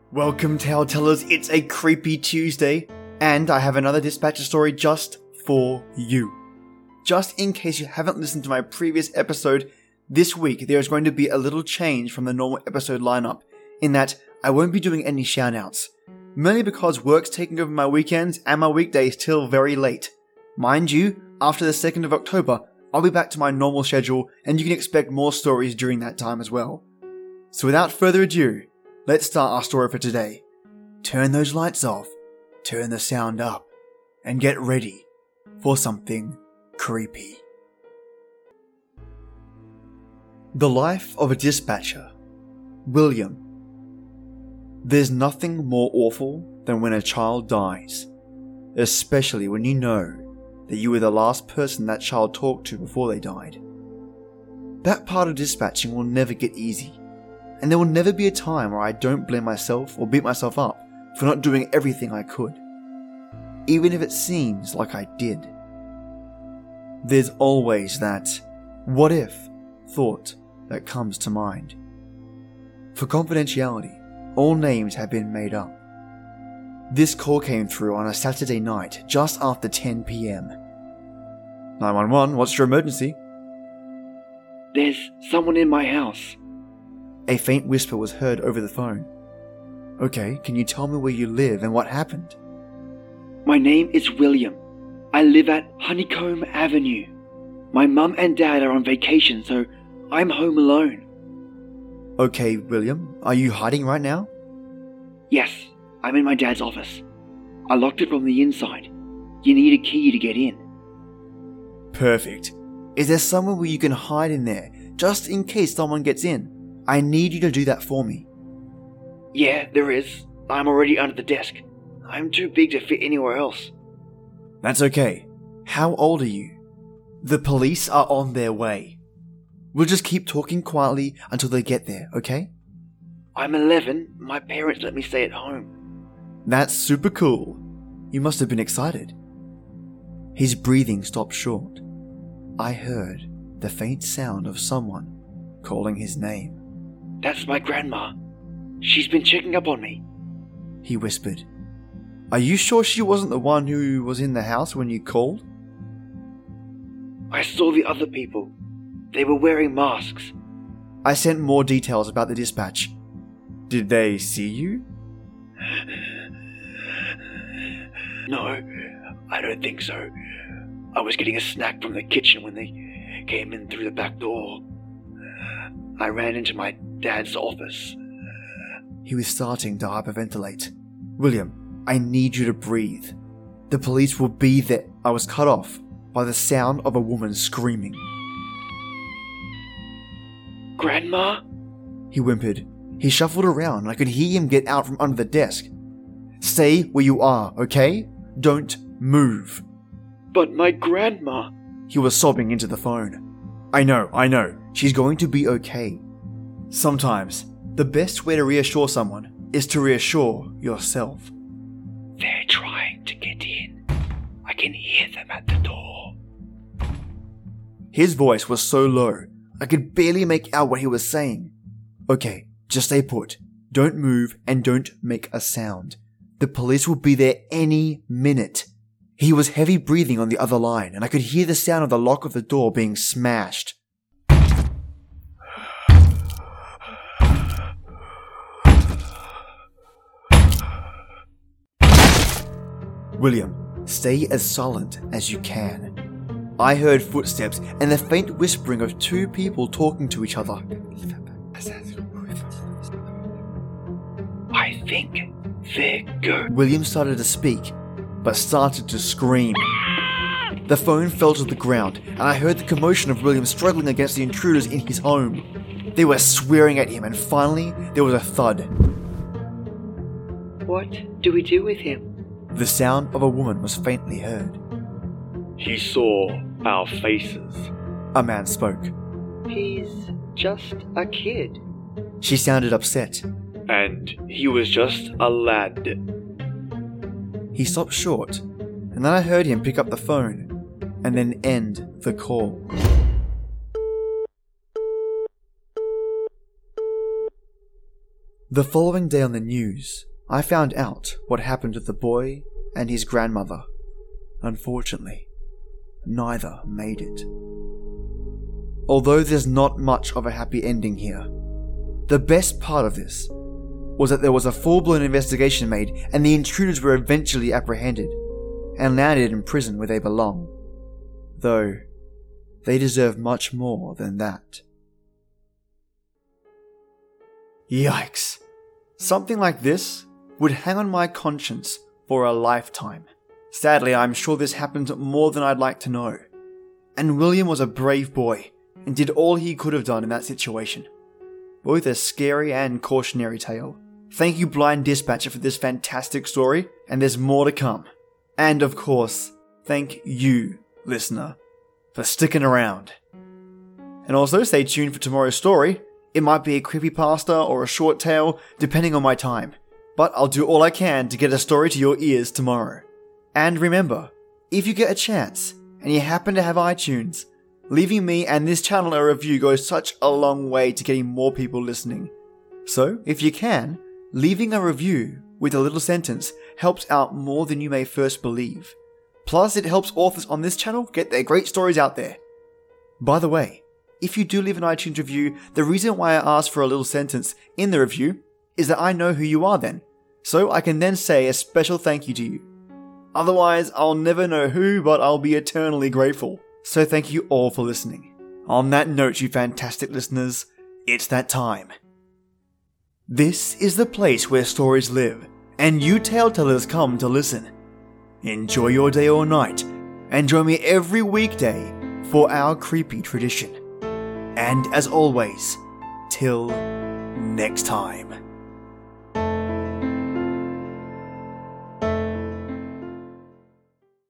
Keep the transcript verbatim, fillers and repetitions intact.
Welcome, Tale Tellers. It's a creepy Tuesday, and I have another dispatcher story just for you. Just in case you haven't listened to my previous episode, this week there is going to be a little change from the normal episode lineup, in that I won't be doing any shoutouts, mainly because work's taking over my weekends and my weekdays till very late. Mind you, after the second of October, I'll be back to my normal schedule, and you can expect more stories during that time as well. So without further ado, let's start our story for today. Turn those lights off, turn the sound up, and get ready for something creepy. The life of a dispatcher. William. There's nothing more awful than when a child dies, especially when you know that you were the last person that child talked to before they died. That part of dispatching will never get easy. And there will never be a time where I don't blame myself or beat myself up for not doing everything I could, even if it seems like I did. There's always that what if thought that comes to mind. For confidentiality, all names have been made up. This call came through on a Saturday night just after ten p.m. nine one one, what's your emergency? There's someone in my house. A faint whisper was heard over the phone. Okay, can you tell me where you live and what happened? My name is William. I live at Honeycomb Avenue. My mum and dad are on vacation, so I'm home alone. Okay, William, are you hiding right now? Yes, I'm in my dad's office. I locked it from the inside. You need a key to get in. Perfect. Is there somewhere where you can hide in there, just in case someone gets in? I need you to do that for me. Yeah, there is. I'm already under the desk. I'm too big to fit anywhere else. That's okay. How old are you? The police are on their way. We'll just keep talking quietly until they get there, okay? I'm eleven. My parents let me stay at home. That's super cool. You must have been excited. His breathing stopped short. I heard the faint sound of someone calling his name. That's my grandma. She's been checking up on me. He whispered. Are you sure she wasn't the one who was in the house when you called? I saw the other people. They were wearing masks. I sent more details about the dispatch. Did they see you? No, I don't think so. I was getting a snack from the kitchen when they came in through the back door. I ran into my dad's office. He was starting to hyperventilate. William, I need you to breathe. The police will be there. I was cut off by the sound of a woman screaming. Grandma? He whimpered. He shuffled around and I could hear him get out from under the desk. Stay where you are, okay? Don't move. But my grandma... He was sobbing into the phone. I know, I know. She's going to be okay. Sometimes, the best way to reassure someone is to reassure yourself. They're trying to get in. I can hear them at the door. His voice was so low, I could barely make out what he was saying. Okay, just stay put. Don't move and don't make a sound. The police will be there any minute. He was heavy breathing on the other line, and I could hear the sound of the lock of the door being smashed. William, stay as silent as you can. I heard footsteps and the faint whispering of two people talking to each other. I think they're good. William started to speak, but started to scream. The phone fell to the ground, and I heard the commotion of William struggling against the intruders in his home. They were swearing at him, and finally there was a thud. What do we do with him? The sound of a woman was faintly heard. He saw our faces. A man spoke. He's just a kid. She sounded upset. And he was just a lad. He stopped short, and then I heard him pick up the phone, and then end the call. The following day on the news, I found out what happened to the boy and his grandmother. Unfortunately, neither made it. Although there's not much of a happy ending here, the best part of this was that there was a full-blown investigation made and the intruders were eventually apprehended and landed in prison where they belong. Though, they deserve much more than that. Yikes. Something like this would hang on my conscience for a lifetime. Sadly, I'm sure this happened more than I'd like to know. And William was a brave boy and did all he could have done in that situation. Both a scary and cautionary tale. Thank you, Blind Dispatcher, for this fantastic story, and there's more to come. And of course, thank you, listener, for sticking around. And also stay tuned for tomorrow's story. It might be a creepypasta or a short tale, depending on my time. But I'll do all I can to get a story to your ears tomorrow. And remember, if you get a chance, and you happen to have iTunes, leaving me and this channel a review goes such a long way to getting more people listening. So, if you can, leaving a review with a little sentence helps out more than you may first believe. Plus, it helps authors on this channel get their great stories out there. By the way, if you do leave an iTunes review, the reason why I ask for a little sentence in the review is that I know who you are then, so I can then say a special thank you to you. Otherwise, I'll never know who, but I'll be eternally grateful. So thank you all for listening. On that note, you fantastic listeners, it's that time. This is the place where stories live, and you tale-tellers come to listen. Enjoy your day or night, and join me every weekday for our creepy tradition. And as always, till next time.